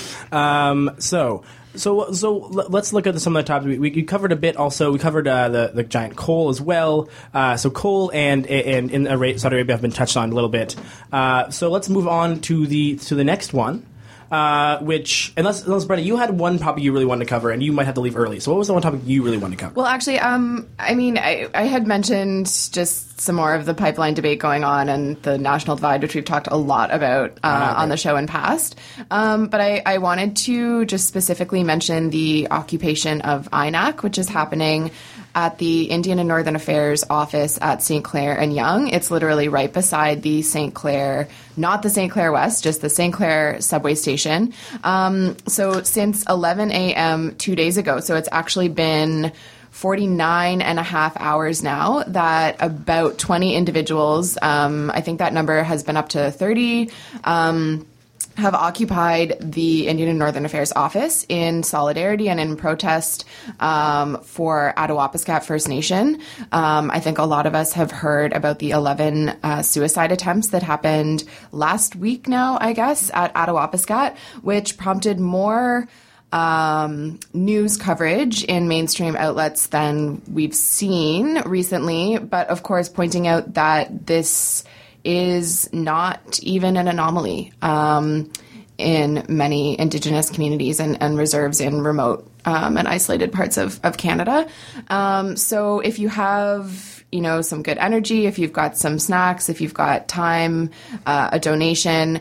um, so. So, so let's look at some of the topics. We, we covered a bit. Also, we covered uh, the the giant coal as well. Uh, so, coal and and in Saudi Arabia have been touched on a little bit. Uh, so, let's move on to the to the next one. Uh, which, unless, unless Brenna, you had one topic you really wanted to cover, and you might have to leave early. So, what was the one topic you really wanted to cover? Well, actually, um, I mean, I, I had mentioned just some more of the pipeline debate going on and the national divide, which we've talked a lot about uh, ah, okay. on the show in past. Um, but I, I wanted to just specifically mention the occupation of I N A C, which is happening at the Indian and Northern Affairs office at Saint Clair and Yonge. It's literally right beside the Saint Clair, not the Saint Clair West, just the Saint Clair subway station. Um, so since eleven a.m. two days ago, so it's actually been forty-nine and a half hours now that about twenty individuals, um, I think that number has been up to thirty, um, have occupied the Indian and Northern Affairs office in solidarity and in protest um, for Attawapiskat First Nation. Um, I think a lot of us have heard about the eleven uh, suicide attempts that happened last week now, I guess, at Attawapiskat, which prompted more Um, news coverage in mainstream outlets than we've seen recently, but of course pointing out that this is not even an anomaly um, in many Indigenous communities and, and reserves in remote um, and isolated parts of, of Canada. Um, so if you have, you know, some good energy, if you've got some snacks, if you've got time, uh, a donation,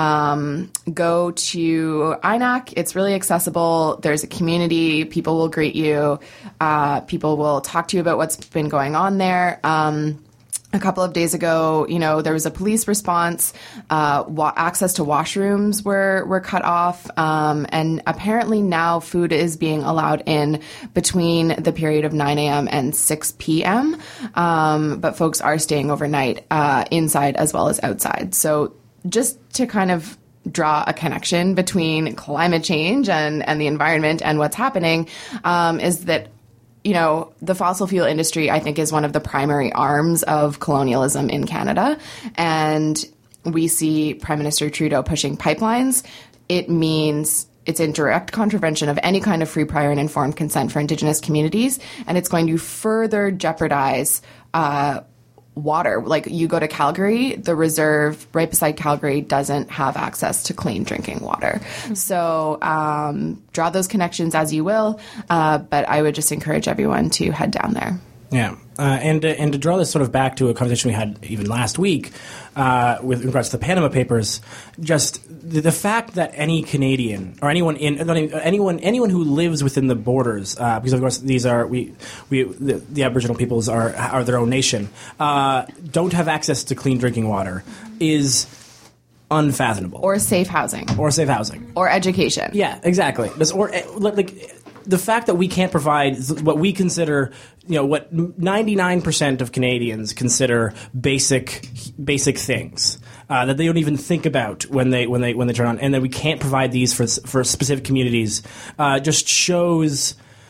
um, go to I N A C. It's really accessible. There's a community. People will greet you. Uh, people will talk to you about what's been going on there. Um, A couple of days ago, you know, there was a police response. Uh, wa- access to washrooms were were cut off, um, and apparently now food is being allowed in between the period of nine a.m. and six p.m. Um, but folks are staying overnight uh, inside as well as outside. So just to kind of draw a connection between climate change and and the environment and what's happening um, is that, you know, the fossil fuel industry, I think, is one of the primary arms of colonialism in Canada. And we see Prime Minister Trudeau pushing pipelines. It means it's in direct contravention of any kind of free, prior, and informed consent for Indigenous communities. And it's going to further jeopardize uh, water. Like, you go to Calgary, the reserve right beside Calgary doesn't have access to clean drinking water. Mm-hmm. So um, draw those connections as you will, uh, but I would just encourage everyone to head down there. Yeah, uh, and uh, and to draw this sort of back to a conversation we had even last week uh, with regards to the Panama Papers, just the, the fact that any Canadian or anyone in not even, anyone anyone who lives within the borders, uh, because of course these are we we the, the Aboriginal peoples are are their own nation, uh, don't have access to clean drinking water is unfathomable. Or safe housing. Or safe housing. Or education. Yeah, exactly. This, or like. The fact that we can't provide what we consider, you know, what ninety-nine percent of Canadians consider basic basic things uh, that they don't even think about when they when they when they turn on, and that we can't provide these for for specific communities, uh, just shows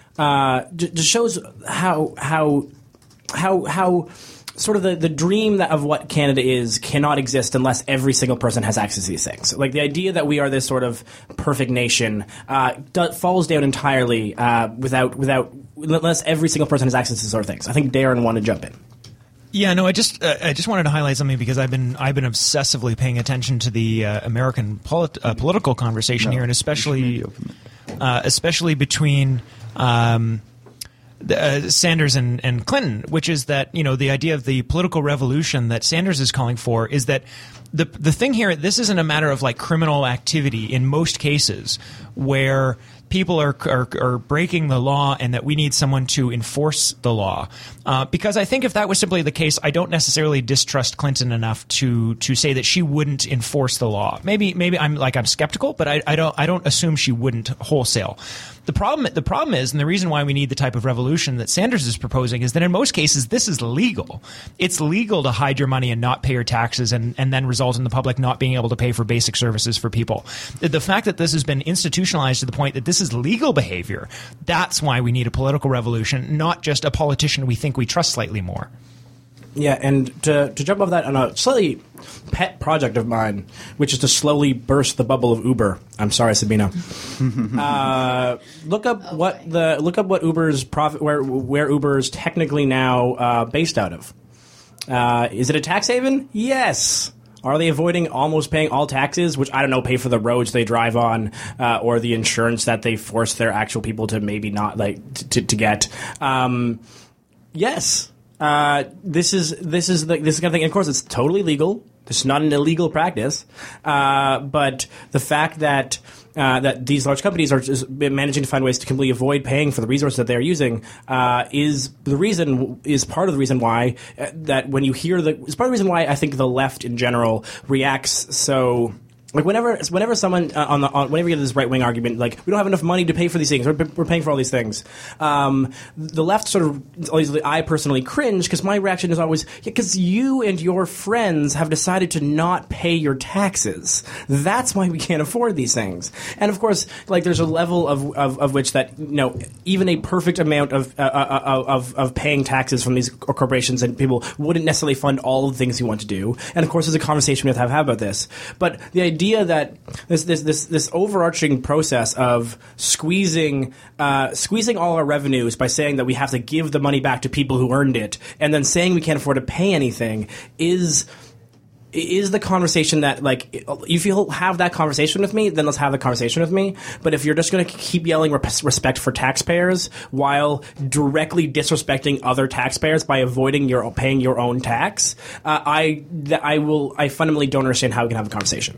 uh, just shows how how how how. Sort of the, the dream that of what Canada is cannot exist unless every single person has access to these things. Like the idea that we are this sort of perfect nation uh, do, falls down entirely uh, without without unless every single person has access to these sort of things. I think Darren wanted to jump in. Yeah, no, I just uh, I just wanted to highlight something because I've been I've been obsessively paying attention to the uh, American polit- uh, political conversation No, here, and we especially should maybe open uh, especially between um, the, uh, Sanders and, and Clinton, which is that, you know, the idea of the political revolution that Sanders is calling for is that the the thing here, this isn't a matter of like criminal activity in most cases where people are, are are breaking the law and that we need someone to enforce the law. Uh, because I think if that was simply the case, I don't necessarily distrust Clinton enough to to say that she wouldn't enforce the law. Maybe maybe I'm like I'm skeptical, but I, I don't I don't assume she wouldn't wholesale. The problem the problem is, and the reason why we need the type of revolution that Sanders is proposing is that in most cases this is legal. It's legal to hide your money and not pay your taxes and, and then result in the public not being able to pay for basic services for people. The, the fact that this has been institutionalized to the point that this is legal behavior, that's why we need a political revolution, not just a politician we think we trust slightly more. Yeah, and to to jump off that on a slightly pet project of mine, which is to slowly burst the bubble of Uber. I'm sorry, Sabina. uh, look up okay. what the look up what Uber's profit where where Uber is technically now uh, based out of. Uh, is it a tax haven? Yes. Are they avoiding almost paying all taxes, which I don't know, pay for the roads they drive on, uh, or the insurance that they force their actual people to maybe not like to to get? Um, yes. Uh, this is this is the, this kind of thing. And of course, it's totally legal. This is not an illegal practice. Uh, but the fact that uh, that these large companies are just managing to find ways to completely avoid paying for the resources that they are using uh, is the reason is part of the reason why uh, that when you hear the is part of the reason why I think the left in general reacts so. Like whenever, whenever someone uh, on the on, whenever you get this right wing argument, like we don't have enough money to pay for these things, we're, we're paying for all these things. Um, the left sort of, always, I personally cringe because my reaction is always, because yeah, you and your friends have decided to not pay your taxes. That's why we can't afford these things. And of course, like there's a level of of, of which that you know even a perfect amount of, uh, uh, of of paying taxes from these corporations and people wouldn't necessarily fund all the things you want to do. And of course, there's a conversation we have to have about this. But the idea that this this this this overarching process of squeezing uh, squeezing all our revenues by saying that we have to give the money back to people who earned it, and then saying we can't afford to pay anything is is the conversation that, like, if you'll have that conversation with me, then let's have the conversation with me. But if you're just going to keep yelling respect for taxpayers while directly disrespecting other taxpayers by avoiding your paying your own tax, uh, I I will I fundamentally don't understand how we can have a conversation.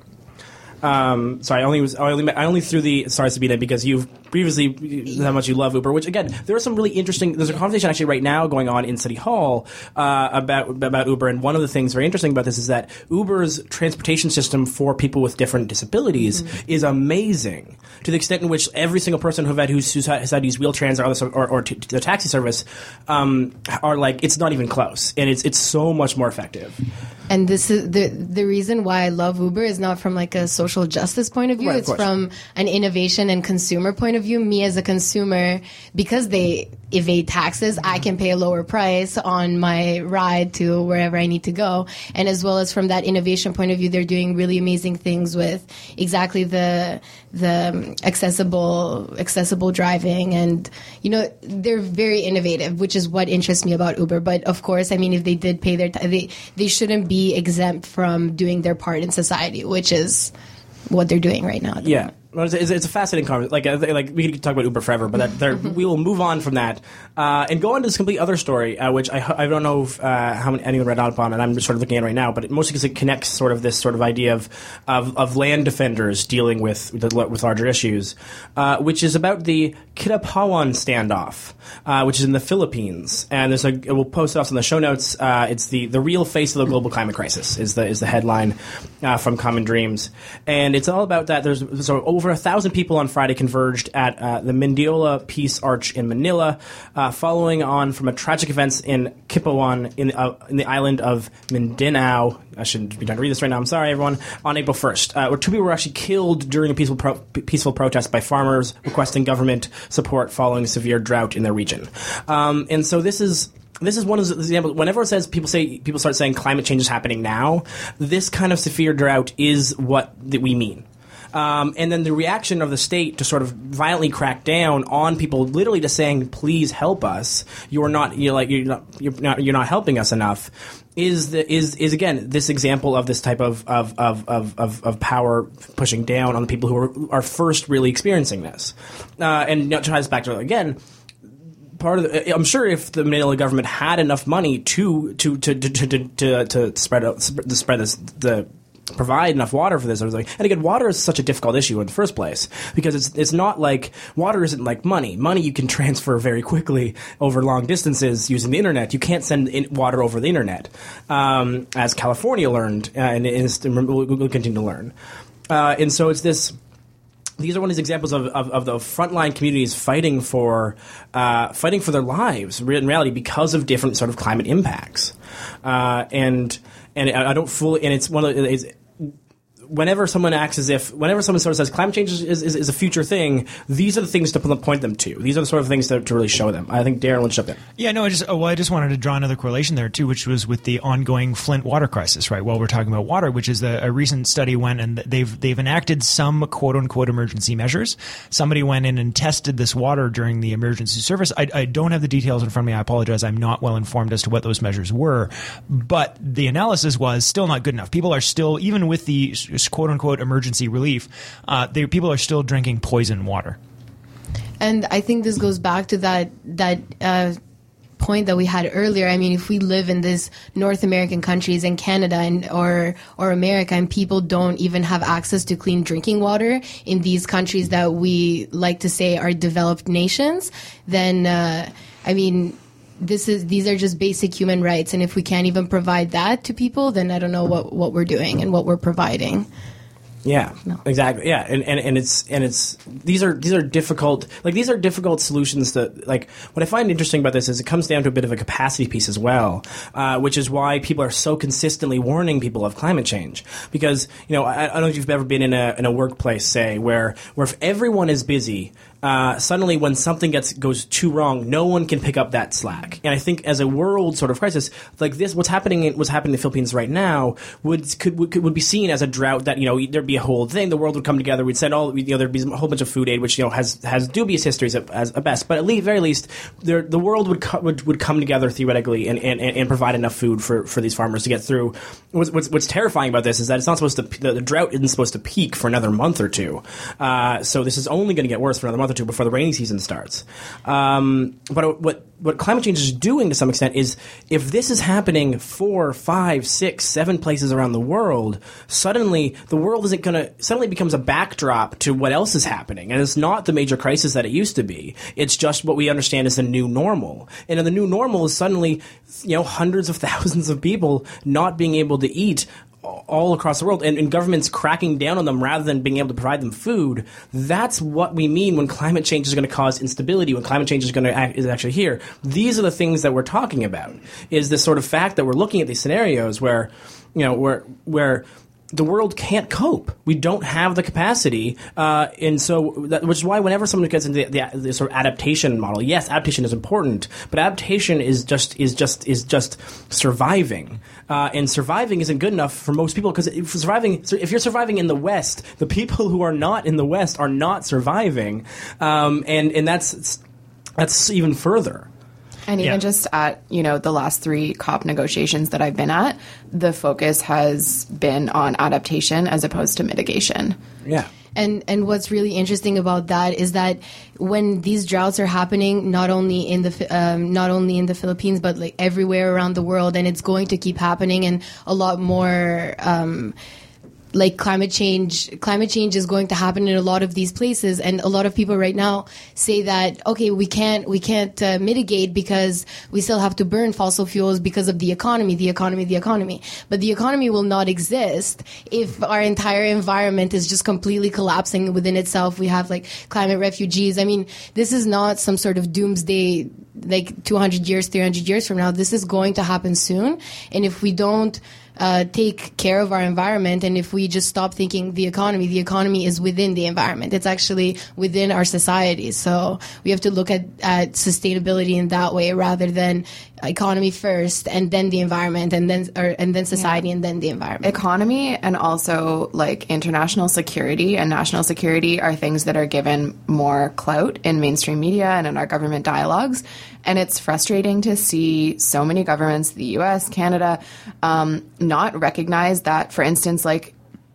Um, sorry, I only was I only I only threw the sorry Sabina because you've previously how much you love Uber. Which again, there are some really interesting. There's a conversation actually right now going on in City Hall uh, about about Uber, and one of the things very interesting about this is that Uber's transportation system for people with different disabilities mm-hmm. is amazing to the extent in which every single person who've had who's, who's had, has had to use wheelchairs or other or, or t- the taxi service um, are like it's not even close, and it's it's so much more effective. And this is the the reason why I love Uber is not from like a social justice point of view. Right, it's of from an innovation and consumer point of view. Me as a consumer, because they evade taxes, I can pay a lower price on my ride to wherever I need to go. And as well as from that innovation point of view, they're doing really amazing things with exactly the the accessible accessible driving, and you know they're very innovative, which is what interests me about Uber. But of course, I mean, if they did pay their t- they they shouldn't be exempt from doing their part in society, which is what they're doing right now. Yeah. Well, it's, it's a fascinating conversation. Like, uh, like we could talk about Uber forever, but that, there, we will move on from that uh, and go on to this complete other story, uh, which I, I don't know if, uh, how many, anyone read up on, and I'm just sort of looking at it right now. But it, mostly because it connects sort of this sort of idea of of, of land defenders dealing with with larger issues, uh, which is about the Kidapawan standoff, uh, which is in the Philippines. And there's a we'll post it off in the show notes. Uh, it's the the real face of the global climate crisis is the is the headline uh, from Common Dreams, and it's all about that. There's so over a thousand people on Friday converged at uh, the Mindiola Peace Arch in Manila, uh, following on from a tragic events in Kipawan in, uh, in the island of Mindanao. I shouldn't be trying to read this right now. I'm sorry, everyone. On April first, uh, where two people were actually killed during a peaceful pro- peaceful protest by farmers requesting government support following severe drought in their region. Um, and so this is. This is one of the examples. Whenever it says people say people start saying climate change is happening now, this kind of severe drought is what that we mean. Um, and then the reaction of the state to sort of violently crack down on people, literally just saying, "Please help us. You are not. You're like you're not. You're not. You're not helping us enough." Is the is is again this example of this type of of of of, of, of power pushing down on the people who are are first really experiencing this, uh, and it ties back to again. Part of the, I'm sure if the Manila government had enough money to to to to to, to, to spread out, to spread this the provide enough water for this, I was like, and again, water is such a difficult issue in the first place because it's it's not like water isn't like money. Money you can transfer very quickly over long distances using the internet. You can't send in water over the internet, um, as California learned, uh, and is will continue to learn. Uh, and so it's this. These are one of these examples of, of, of the frontline communities fighting for uh, fighting for their lives in reality because of different sort of climate impacts, uh, and and I don't fully and it's one of the, it's, whenever someone acts as if whenever someone sort of says climate change is, is, is a future thing, these are the things to point them to. These are the sort of things to, to really show them. I think Darren will jump in. Yeah, no, I just oh, well, I just wanted to draw another correlation there too, which was with the ongoing Flint water crisis, right? While we're talking about water, which is the, a recent study went and they've they've enacted some quote unquote emergency measures. Somebody went in and tested this water during the emergency service. I, I don't have the details in front of me. I apologize. I'm not well informed as to what those measures were, but the analysis was still not good enough. People are still, even with the quote unquote emergency emergency relief, uh, they, people are still drinking poison water. And I think this goes back to that that uh, point that we had earlier. I mean, if we live in these North American countries and Canada and or or America, and people don't even have access to clean drinking water in these countries that we like to say are developed nations, then uh, I mean. This is these are just basic human rights, and if we can't even provide that to people, then I don't know what, what we're doing and what we're providing. Yeah, no. exactly. Yeah, and, and and it's and it's these are these are difficult. Like these are difficult solutions. That like what I find interesting about this is it comes down to a bit of a capacity piece as well, uh, which is why people are so consistently warning people of climate change. Because you know I, I don't know if you've ever been in a in a workplace, say where where if everyone is busy. Uh, suddenly, when something gets goes too wrong, no one can pick up that slack. And I think, as a world sort of crisis like this, what's happening in, what's happening in the Philippines right now would could would, would be seen as a drought. That you know there'd be a whole thing. The world would come together. We'd send all you know there'd be a whole bunch of food aid, which you know has has dubious histories at, as at best. But at least, very least, there, the world would, co- would would come together theoretically and, and, and provide enough food for, for these farmers to get through. What's, what's, what's terrifying about this is that it's not supposed to the, the drought isn't supposed to peak for another month or two. Uh, so this is only going to get worse for another month or two before the rainy season starts. Um, but what what climate change is doing to some extent is if this is happening four, five, six, seven places around the world, suddenly the world isn't going to suddenly becomes a backdrop to what else is happening, and it's not the major crisis that it used to be. It's just what we understand as the new normal, and the new normal is suddenly you know hundreds of thousands of people not being able to eat all across the world, and, and governments cracking down on them rather than being able to provide them food. That's what we mean when climate change is going to cause instability, when climate change is going to act, is actually here. These are the things that we're talking about, is this sort of fact that we're looking at these scenarios where, you know, where where the world can't cope. We don't have the capacity, uh, and so that, which is why whenever someone gets into the, the, the sort of adaptation model, yes, adaptation is important, but adaptation is just is just is just surviving, uh, and surviving isn't good enough for most people because if surviving, if you're surviving in the West, the people who are not in the West are not surviving, um, and and that's that's even further. And even Yeah. just at, you know, the last three COP negotiations that I've been at, the focus has been on adaptation as opposed to mitigation. Yeah. And and what's really interesting about that is that when these droughts are happening, not only in the um, not only in the Philippines but like everywhere around the world, and it's going to keep happening, and a lot more. Um, Like climate change, climate change is going to happen in a lot of these places, and a lot of people right now say that okay, we can't we can't uh, mitigate because we still have to burn fossil fuels because of the economy, the economy, the economy. But the economy will not exist if our entire environment is just completely collapsing within itself. We have like climate refugees. I mean, this is not some sort of doomsday like two hundred years, three hundred years from now. This is going to happen soon. And if we don't uh, take care of our environment, and if we just stop thinking the economy, the economy is within the environment. It's actually within our society. So we have to look at, at sustainability in that way rather than economy first and then the environment and then or, and then society yeah. and then the environment. Economy and also like international security and national security are things that are given more clout in mainstream media and in our government dialogues. And it's frustrating to see so many governments, the U S, Canada, um, not recognize that, for instance, like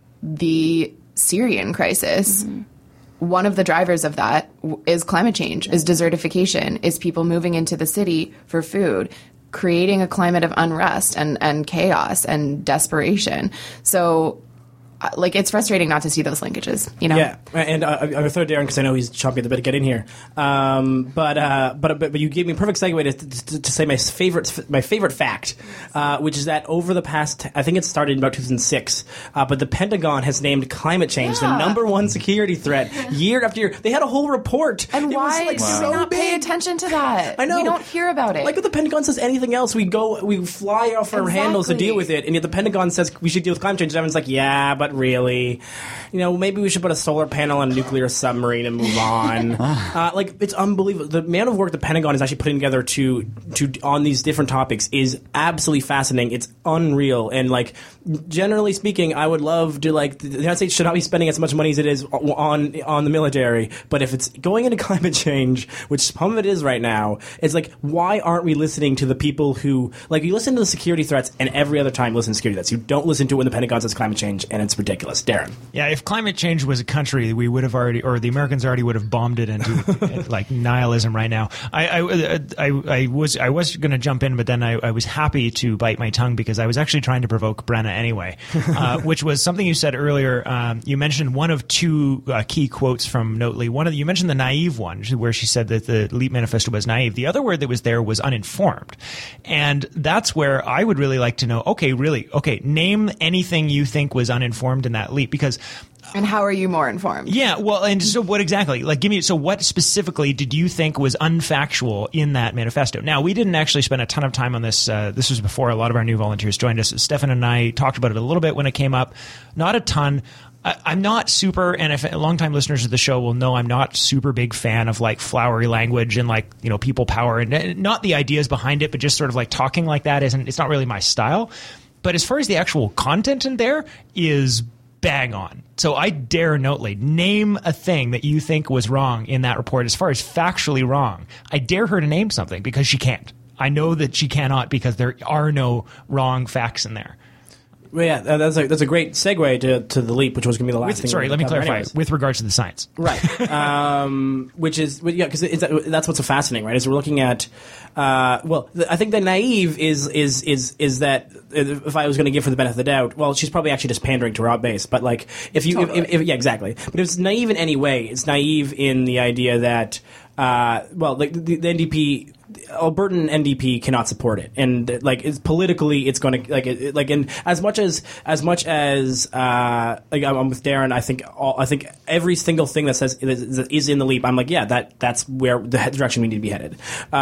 the Syrian crisis, mm-hmm. one of the drivers of that is climate change, is desertification, is people moving into the city for food, creating a climate of unrest and, and chaos and desperation. So, like, it's frustrating not to see those linkages, you know? Yeah, and uh, I'm going to throw Darren because I know he's chomping at the bit to get in here. Um, but, uh, but but but you gave me a perfect segue to, to, to say my favorite my favorite fact, uh, which is that over the past, I think it started in about two thousand six, uh, but the Pentagon has named climate change yeah. the number one security threat year after year. They had a whole report. And it why was, like, wow. do so we not big. pay attention to that? I know. We don't hear about it. Like if the Pentagon says anything else, we go, we fly off our exactly. handles to deal with it, and yet the Pentagon says we should deal with climate change, and everyone's like, yeah, but really... You know, maybe we should put a solar panel on a nuclear submarine and move on. uh, like, it's unbelievable. The amount of work the Pentagon is actually putting together to to on these different topics is absolutely fascinating. It's unreal. And, like, generally speaking, I would love to, like, the United States should not be spending as much money as it is on on the military. But if it's going into climate change, which some of it is right now, it's like, why aren't we listening to the people who, like, you listen to the security threats and every other time you listen to security threats. You don't listen to it when the Pentagon says climate change, and it's ridiculous. Darren. Yeah, if climate change was a country, we would have already, or the Americans already would have bombed it into like nihilism right now. I, I, I, I was I was going to jump in, but then I, I was happy to bite my tongue because I was actually trying to provoke Brenna anyway, uh, which was something you said earlier. Um, you mentioned one of two uh, key quotes from Notley. One of the, you mentioned the naive one, where she said that the LEAP manifesto was naive. The other word that was there was uninformed, and that's where I would really like to know. Okay, really, okay, name anything you think was uninformed in that LEAP, because. And how are you more informed? Yeah, well, and so what exactly? Like, give me, so what specifically did you think was unfactual in that manifesto? Now, we didn't actually spend a ton of time on this. Uh, this was before a lot of our new volunteers joined us. Stefan and I talked about it a little bit when it came up. Not a ton. I, I'm not super, and if longtime listeners of the show will know, I'm not super big fan of like flowery language and like, you know, people power and, and not the ideas behind it, but just sort of like talking like that isn't, it's not really my style. But as far as the actual content in there is bang on. So I dare Notley, name a thing that you think was wrong in that report as far as factually wrong. I dare her to name something because she can't. I know that she cannot because there are no wrong facts in there. Well, yeah, that's a that's a great segue to, to the LEAP, which was going to be the last with, thing. Sorry, let me clarify. Anyways. With regards to the science, right? um, which is yeah, because that's what's so fascinating, right? Is we're looking at uh, well, the, I think the naive is is is is that if I was going to give her the benefit of the doubt, well, she's probably actually just pandering to her own base. But like, if you totally. if, if, if, yeah, exactly. But if it's naive in any way, it's naive in the idea that uh, well, like the, the N D P. Albertan N D P cannot support it, and like it's politically, it's going to like it, like and as much as as much as uh, like I'm with Darren, I think all, I think every single thing that says is, is in the LEAP, I'm like, yeah, that that's where the direction we need to be headed.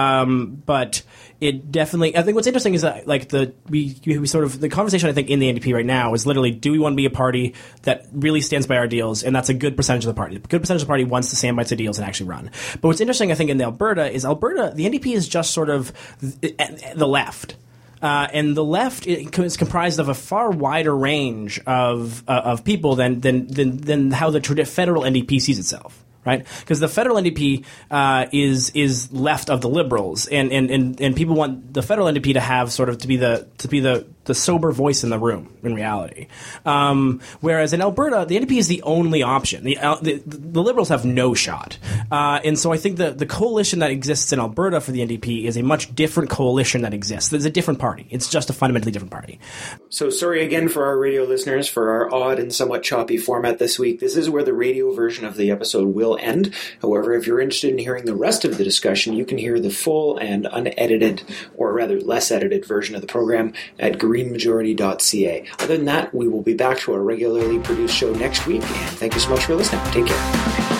Um, but it definitely, I think what's interesting is that like the we we sort of the conversation I think in the N D P right now is literally, do we want to be a party that really stands by our deals, and that's a good percentage of the party. A good percentage of the party wants to stand by its ideals and actually run. But what's interesting, I think, in the Alberta is Alberta, the N D P is just sort of the left. Uh, and the left is comprised of a far wider range of uh, of people than than than, than how the federal N D P sees itself. Right, because the federal N D P uh, is is left of the Liberals, and, and, and, and people want the federal N D P to have sort of to be the to be the, the sober voice in the room in reality. Um, whereas in Alberta, the N D P is the only option. The uh, the, the Liberals have no shot, uh, and so I think the the coalition that exists in Alberta for the N D P is a much different coalition that exists. It's a different party. It's just a fundamentally different party. So sorry again for our radio listeners for our odd and somewhat choppy format this week. This is where the radio version of the episode will end. However, if you're interested in hearing the rest of the discussion, you can hear the full and unedited, or rather less edited version of the program at green majority dot c a. Other than that, we will be back to our regularly produced show next week, and thank you so much for listening. Take care.